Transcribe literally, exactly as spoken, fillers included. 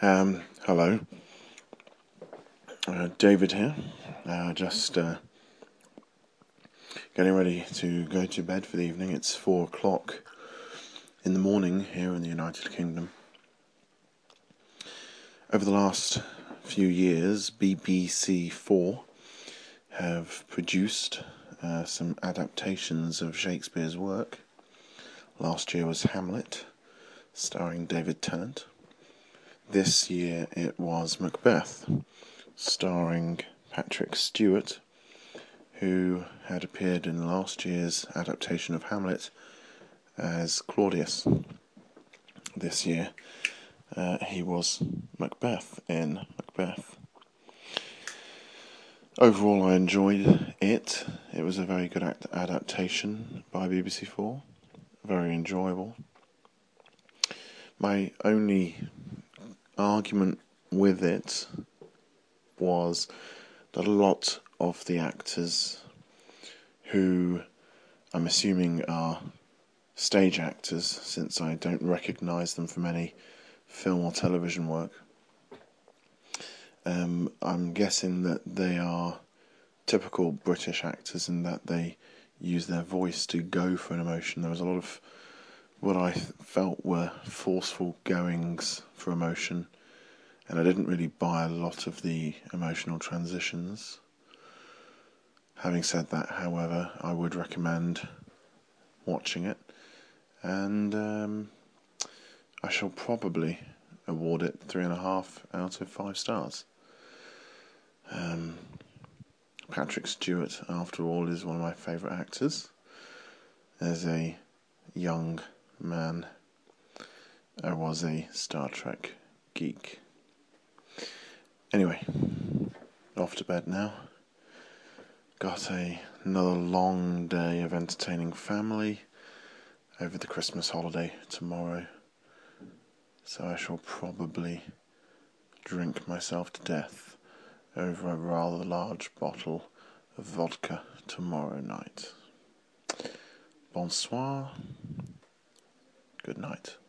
Um, hello, uh, David here. Uh, just uh, getting ready to go to bed for the evening. It's four o'clock in the morning here in the United Kingdom. Over the last few years, B B C Four have produced uh, some adaptations of Shakespeare's work. Last year was Hamlet, starring David Tennant. This year it was Macbeth, starring Patrick Stewart, who had appeared in last year's adaptation of Hamlet as Claudius. This year uh, he was Macbeth in Macbeth. Overall, I enjoyed it. It was a very good act- adaptation by B B C Four, very enjoyable. My only argument with it was that a lot of the actors, who I'm assuming are stage actors, since I don't recognise them from any film or television work, um, I'm guessing that they are typical British actors in that they use their voice to go for an emotion. There was a lot of what I felt were forceful goings for emotion, and I didn't really buy a lot of the emotional transitions. Having said that, however, I would recommend watching it, and um, I shall probably award it three and a half out of five stars. Um, Patrick Stewart, after all, is one of my favourite actors. As a young man, I was a Star Trek geek. Anyway, off to bed now. Got a, another long day of entertaining family over the Christmas holiday tomorrow, so I shall probably drink myself to death over a rather large bottle of vodka tomorrow night. Bonsoir. Good night.